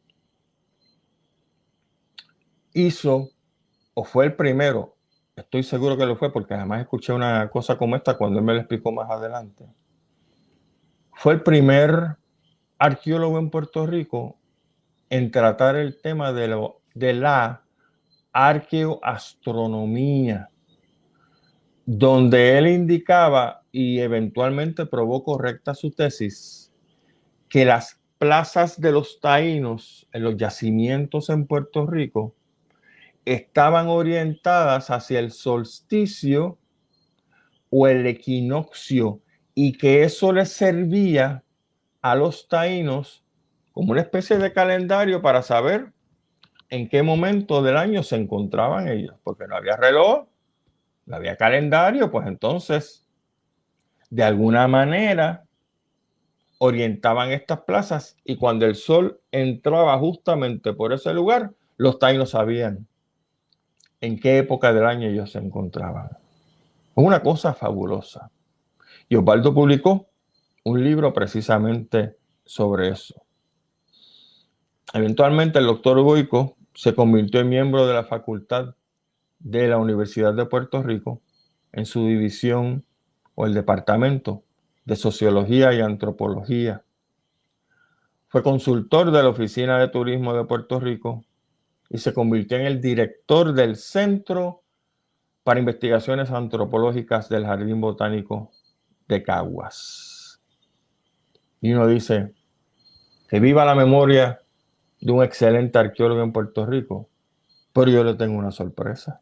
hizo, o fue el primero, estoy seguro que lo fue, porque además escuché una cosa como esta cuando él me lo explicó más adelante. Fue el primer arqueólogo en Puerto Rico en tratar el tema de la arqueoastronomía, donde él indicaba y eventualmente probó correcta su tesis, que las plazas de los taínos en los yacimientos en Puerto Rico estaban orientadas hacia el solsticio o el equinoccio, y que eso les servía a los taínos como una especie de calendario para saber en qué momento del año se encontraban ellos, porque no había reloj, no había calendario, pues entonces, de alguna manera, orientaban estas plazas, y cuando el sol entraba justamente por ese lugar, los taínos sabían en qué época del año ellos se encontraban. Una cosa fabulosa. Y Osvaldo publicó un libro precisamente sobre eso. Eventualmente el doctor Goico se convirtió en miembro de la facultad de la Universidad de Puerto Rico en su división o el departamento de Sociología y Antropología. Fue consultor de la Oficina de Turismo de Puerto Rico y se convirtió en el director del Centro para Investigaciones Antropológicas del Jardín Botánico de Caguas. Y uno dice que viva la memoria de un excelente arqueólogo en Puerto Rico, pero yo le tengo una sorpresa.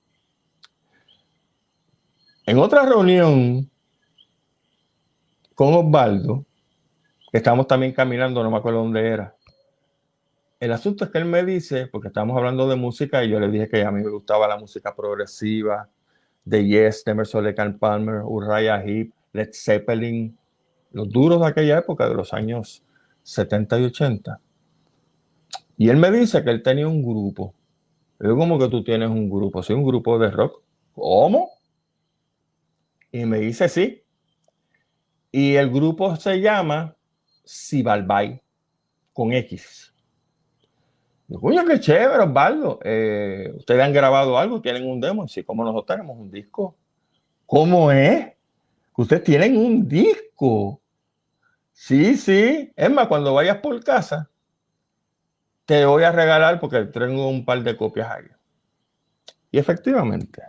En otra reunión con Osvaldo, que estamos también caminando, no me acuerdo dónde era, el asunto es que él me dice, porque estamos hablando de música, y yo le dije que a mí me gustaba la música progresiva, de Yes, de Emerson Lake and Palmer, Uriah Heep, Led Zeppelin, los duros de aquella época, de los años 70 y 80. Y él me dice que él tenía un grupo. Yo, ¿cómo que tú tienes un grupo? ¿Sí, un grupo de rock? ¿Cómo? Y me dice sí. Y el grupo se llama Xibalbay, con X. Yo, coño, qué chévere, Osvaldo. ¿Ustedes han grabado algo? ¿Tienen un demo? Sí, como nosotros tenemos un disco. ¿Cómo es? Ustedes tienen un disco. Sí, sí. Es más, cuando vayas por casa, te voy a regalar porque tengo un par de copias ahí. Y efectivamente,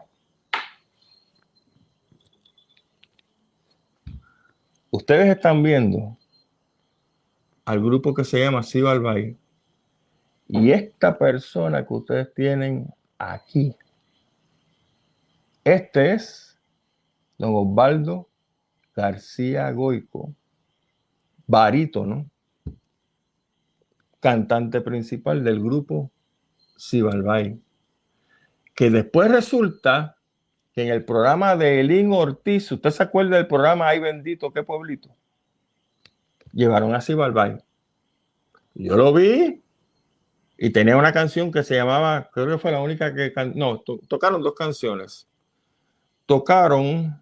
ustedes están viendo al grupo que se llama Xibalbay, y esta persona que ustedes tienen aquí, este es don Osvaldo García Goico, barítono, cantante principal del grupo Xibalbay, que después resulta que en el programa de Elín Ortiz, ¿usted se acuerda del programa Ay bendito, qué pueblito? Llevaron a Xibalbay. Yo lo vi y tenía una canción que se llamaba, creo que fue la única que tocaron dos canciones. Tocaron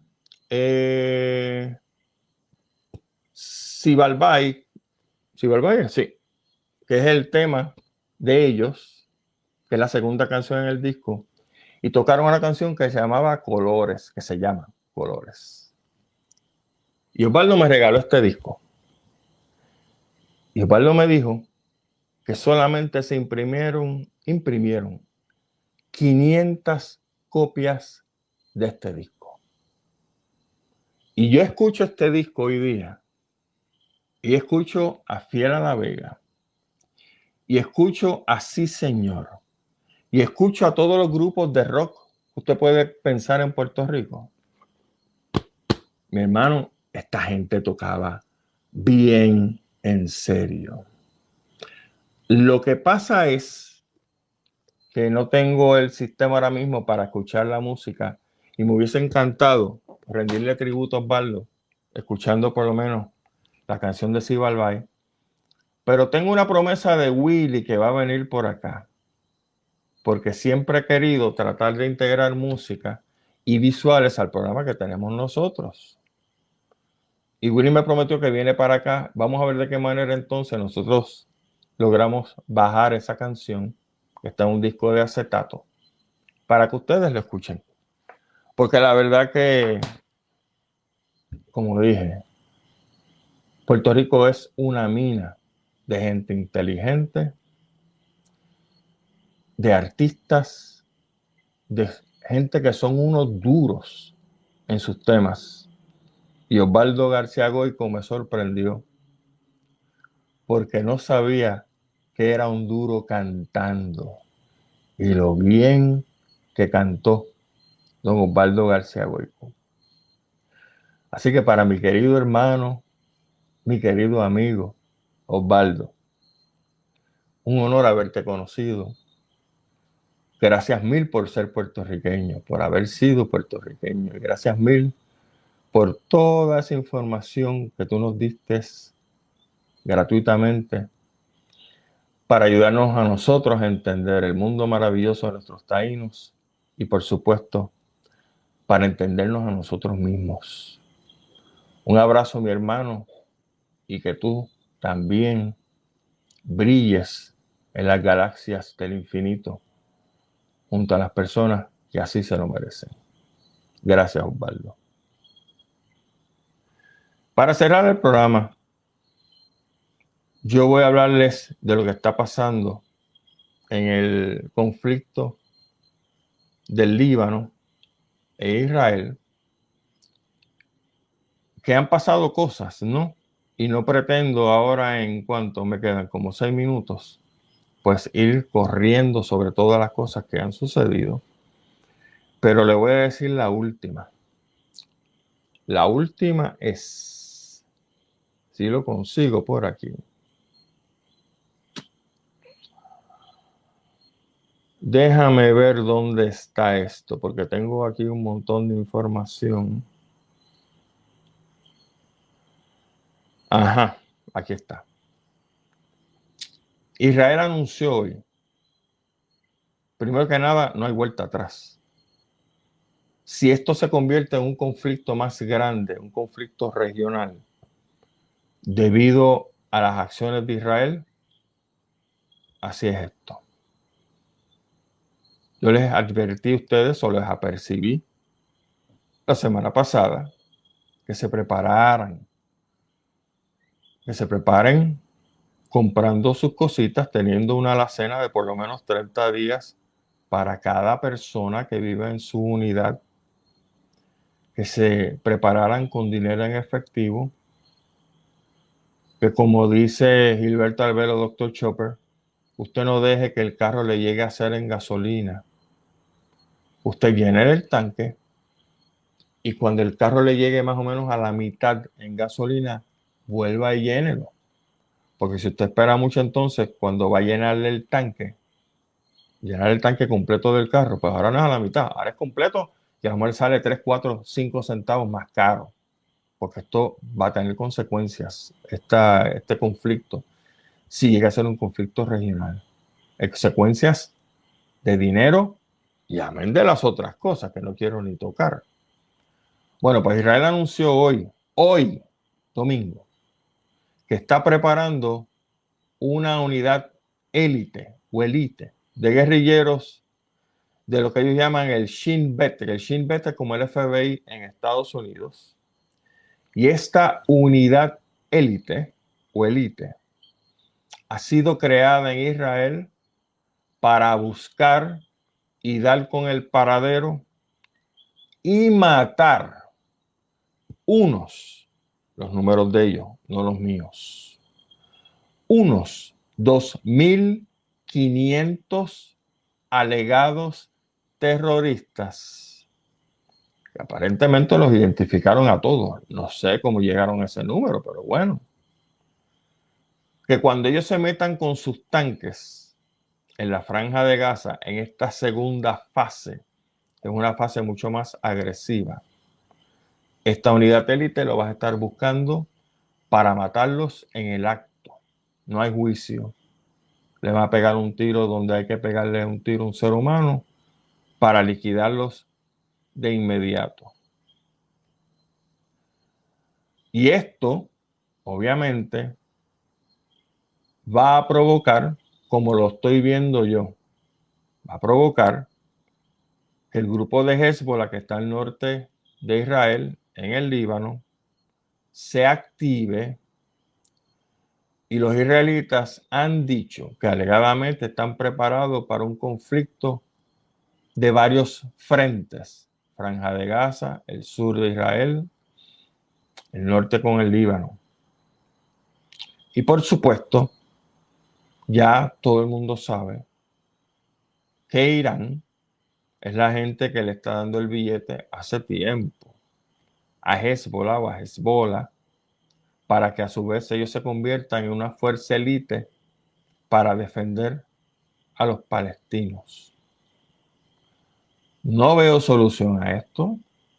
Xibalbay, sí, que es el tema de ellos, que es la segunda canción en el disco, y tocaron una canción que se llamaba Colores, que se llama Colores. Y Osvaldo me regaló este disco. Y Osvaldo me dijo que solamente se imprimieron 500 copias de este disco. Y yo escucho este disco hoy día, y escucho a Fiel a la Vega, y escucho a Sí Señor, y escucho a todos los grupos de rock que usted puede pensar en Puerto Rico. Mi hermano, esta gente tocaba bien, en serio. Lo que pasa es que no tengo el sistema ahora mismo para escuchar la música y me hubiese encantado rendirle tributo a Osvaldo, escuchando por lo menos la canción de Sibalbay, pero tengo una promesa de Willy que va a venir por acá, porque siempre he querido tratar de integrar música y visuales al programa que tenemos nosotros. Y Willy me prometió que viene para acá. Vamos a ver de qué manera entonces nosotros logramos bajar esa canción, que está en un disco de acetato, para que ustedes lo escuchen. Porque la verdad que, como dije, Puerto Rico es una mina de gente inteligente, de artistas, de gente que son unos duros en sus temas. Y Osvaldo García Goico me sorprendió porque no sabía que era un duro cantando. Y lo bien que cantó don Osvaldo García Goico. Así que para mi querido hermano, mi querido amigo, Osvaldo, un honor haberte conocido. Gracias mil por ser puertorriqueño, por haber sido puertorriqueño. Y gracias mil por toda esa información que tú nos diste gratuitamente para ayudarnos a nosotros a entender el mundo maravilloso de nuestros taínos y, por supuesto, para entendernos a nosotros mismos. Un abrazo, mi hermano, y que tú también brilles en las galaxias del infinito junto a las personas que así se lo merecen. Gracias, Osvaldo. Para cerrar el programa, yo voy a hablarles de lo que está pasando en el conflicto del Líbano e Israel, que han pasado cosas, ¿no? Y no pretendo ahora, en cuanto me quedan como 6 minutos, pues ir corriendo sobre todas las cosas que han sucedido. Pero le voy a decir la última. La última es, si lo consigo por aquí. Déjame ver dónde está esto, porque tengo aquí un montón de información. Ajá, aquí está. Israel anunció hoy, primero que nada, no hay vuelta atrás. Si esto se convierte en un conflicto más grande, un conflicto regional, debido a las acciones de Israel, así es esto. Yo les advertí a ustedes o les apercibí la semana pasada que se prepararan, que se preparen comprando sus cositas, teniendo una alacena de por lo menos 30 días para cada persona que vive en su unidad, que se prepararan con dinero en efectivo, que como dice Gilberto Albelo, Dr. Chopper, usted no deje que el carro le llegue a ser en gasolina. Usted llene el tanque y cuando el carro le llegue más o menos a la mitad en gasolina, vuelva y llénelo. Porque si usted espera mucho entonces, cuando va a llenarle el tanque, llenar el tanque completo del carro, pues ahora no es a la mitad, ahora es completo y a lo mejor sale 3, 4, 5 centavos más caro. Porque esto va a tener consecuencias, este conflicto, si llega a ser un conflicto regional. Consecuencias de dinero y amén de las otras cosas que no quiero ni tocar. Bueno, pues Israel anunció hoy, domingo, que está preparando una unidad élite o elite de guerrilleros de lo que ellos llaman el Shin Bet, que el Shin Bet es como el FBI en Estados Unidos. Y esta unidad élite o elite ha sido creada en Israel para buscar y dar con el paradero y matar los números de ellos, no los míos, unos 2.500 alegados terroristas, que aparentemente los identificaron a todos. No sé cómo llegaron a ese número, pero bueno. que cuando ellos se metan con sus tanques en la Franja de Gaza, en esta segunda fase, que es una fase mucho más agresiva, esta unidad élite lo vas a estar buscando para matarlos en el acto. No hay juicio. Le va a pegar un tiro donde hay que pegarle un tiro a un ser humano para liquidarlos de inmediato. Y esto, obviamente, va a provocar, como lo estoy viendo yo, va a provocar que el grupo de Hezbollah que está al norte de Israel, en el Líbano, se active. Y los israelitas han dicho que alegadamente están preparados para un conflicto de varios frentes. Franja de Gaza, el sur de Israel, el norte con el Líbano. Y por supuesto, ya todo el mundo sabe que Irán es la gente que le está dando el billete hace tiempo a Hezbollah o a Hezbollah para que a su vez ellos se conviertan en una fuerza élite para defender a los palestinos. No veo solución a esto.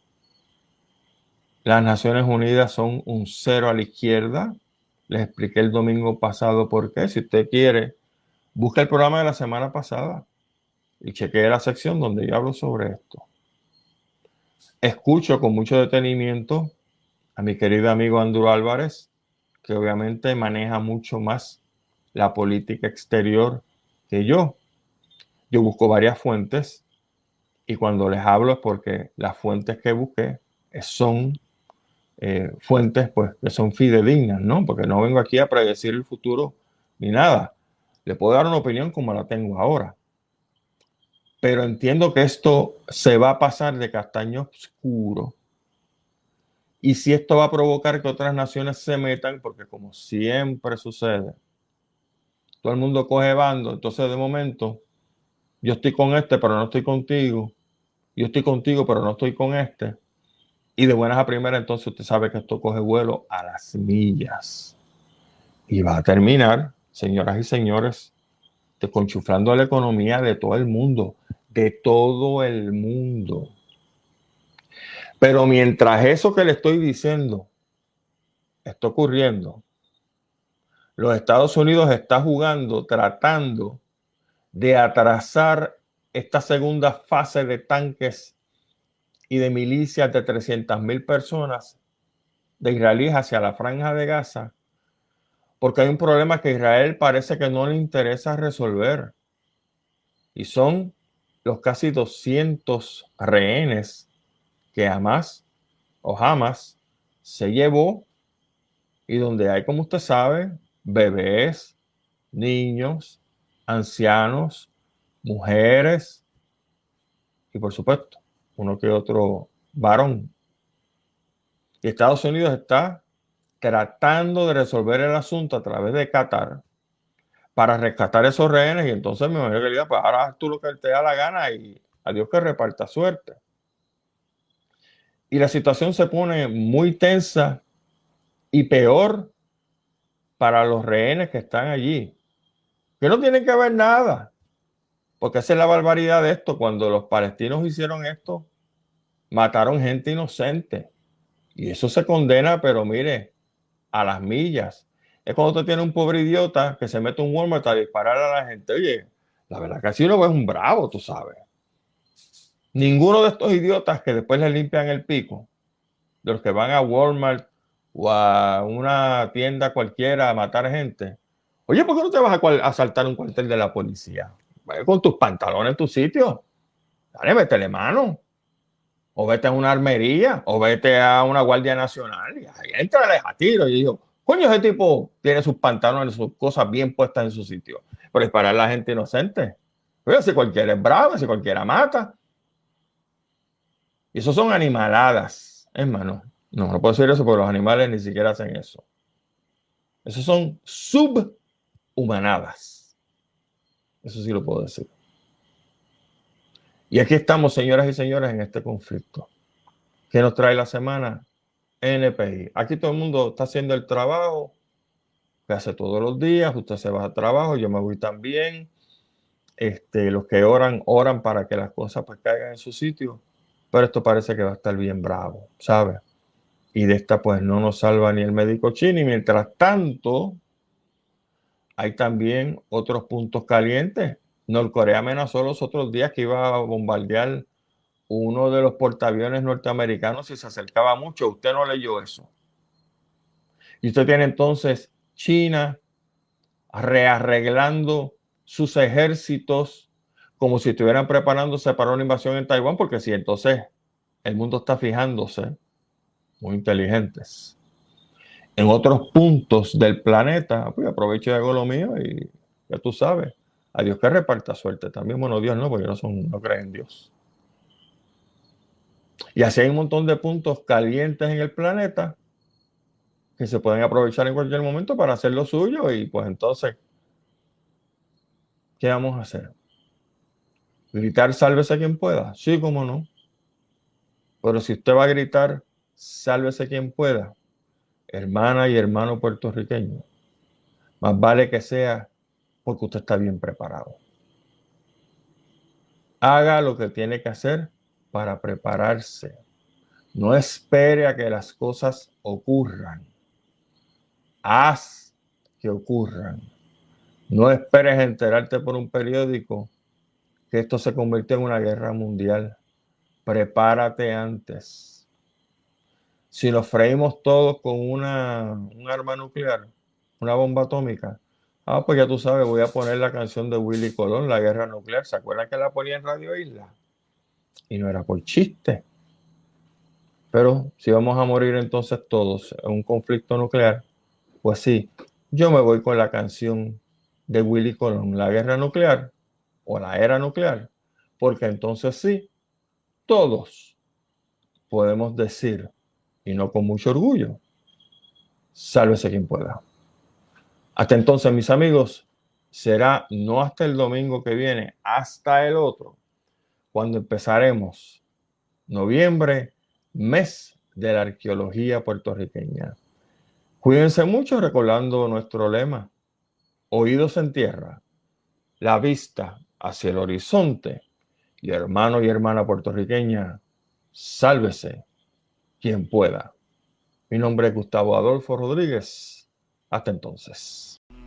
Las Naciones Unidas son un cero a la izquierda. Les expliqué el domingo pasado por qué. Si usted quiere, busca el programa de la semana pasada y chequee la sección donde yo hablo sobre esto. Escucho con mucho detenimiento a mi querido amigo Andrew Álvarez, que obviamente maneja mucho más la política exterior que yo. Yo busco varias fuentes y cuando les hablo es porque las fuentes que busqué son fuentes pues que son fidedignas, ¿no? Porque no vengo aquí a predecir el futuro ni nada. Le puedo dar una opinión como la tengo ahora. Pero entiendo que esto se va a pasar de castaño oscuro. Y si esto va a provocar que otras naciones se metan, porque como siempre sucede, todo el mundo coge bando, entonces de momento yo estoy con este, pero no estoy contigo. Yo estoy contigo, pero no estoy con este. Y de buenas a primeras, entonces usted sabe que esto coge vuelo a las millas. Y va a terminar, señoras y señores, desconchuflando la economía de todo el mundo. De todo el mundo. Pero mientras eso que le estoy diciendo está ocurriendo, los Estados Unidos está jugando, tratando de atrasar esta segunda fase de tanques y de milicias de 300,000 personas de israelíes hacia la Franja de Gaza, porque hay un problema que Israel parece que no le interesa resolver, y son los casi 200 rehenes que Hamas se llevó, y donde hay, como usted sabe, bebés, niños, ancianos, mujeres y por supuesto uno que otro varón. Y Estados Unidos está tratando de resolver el asunto a través de Qatar para rescatar esos rehenes, y entonces me imagino que le diga, pues ahora haz tú lo que te da la gana y a Dios que reparta suerte. Y la situación se pone muy tensa y peor para los rehenes que están allí, que no tienen que ver nada, porque esa es la barbaridad de esto. Cuando los palestinos hicieron esto, mataron gente inocente, y eso se condena, pero mire, a las millas. Es cuando usted tiene un pobre idiota que se mete un Walmart a disparar a la gente. Oye, la verdad que así uno es un bravo, tú sabes. Ninguno de estos idiotas que después le limpian el pico, de los que van a Walmart o a una tienda cualquiera a matar gente. Oye, ¿por qué no te vas a asaltar un cuartel de la policía? Vaya con tus pantalones en tu sitio. Dale, métele mano. O vete a una armería, o vete a una guardia nacional y ahí entrale a tiro. Y digo, coño, ese tipo tiene sus pantalones, sus cosas bien puestas en su sitio. Pero disparar a la gente inocente. Oye, si cualquiera es bravo, si cualquiera mata. Y eso son animaladas, hermano. No puedo decir eso porque los animales ni siquiera hacen eso. Esos son subhumanadas. Eso sí lo puedo decir. Y aquí estamos, señoras y señores, en este conflicto. ¿Qué nos trae la semana? NPI. Aquí todo el mundo está haciendo el trabajo que hace todos los días, usted se va a trabajo, yo me voy también. Los que oran, oran para que las cosas pues caigan en su sitio, pero esto parece que va a estar bien bravo, ¿sabe? Y de esta pues no nos salva ni el médico chino, y mientras tanto hay también otros puntos calientes. Norcorea amenazó los otros días que iba a bombardear uno de los portaaviones norteamericanos si se acercaba mucho. Usted no leyó eso. Y usted tiene entonces China rearreglando sus ejércitos como si estuvieran preparándose para una invasión en Taiwán, porque si entonces el mundo está fijándose, muy inteligentes, en otros puntos del planeta, pues aprovecho y hago lo mío y ya tú sabes, a Dios que reparta suerte también. Bueno, Dios no, porque no creen en Dios. Y así hay un montón de puntos calientes en el planeta que se pueden aprovechar en cualquier momento para hacer lo suyo, y pues entonces, ¿qué vamos a hacer? ¿Gritar sálvese quien pueda? Sí, cómo no. Pero si usted va a gritar sálvese quien pueda, hermana y hermano puertorriqueño, más vale que sea porque usted está bien preparado. Haga lo que tiene que hacer para prepararse. No espere a que las cosas ocurran. Haz que ocurran. No esperes enterarte por un periódico que esto se convirtió en una guerra mundial. Prepárate antes. Si nos freímos todos con un arma nuclear, una bomba atómica, pues ya tú sabes, voy a poner la canción de Willy Colón, La Guerra Nuclear. ¿Se acuerdan que la ponía en Radio Isla? Y no era por chiste. Pero si vamos a morir entonces todos en un conflicto nuclear, pues sí, yo me voy con la canción de Willy Colón, La Guerra Nuclear o La Era Nuclear, porque entonces sí, todos podemos decir, y no con mucho orgullo, sálvese quien pueda. Hasta entonces, mis amigos, será no hasta el domingo que viene, hasta el otro, cuando empezaremos noviembre, mes de la arqueología puertorriqueña. Cuídense mucho recordando nuestro lema: oídos en tierra, la vista hacia el horizonte, y hermano y hermana puertorriqueña, sálvese quien pueda. Mi nombre es Gustavo Adolfo Rodríguez. Hasta entonces.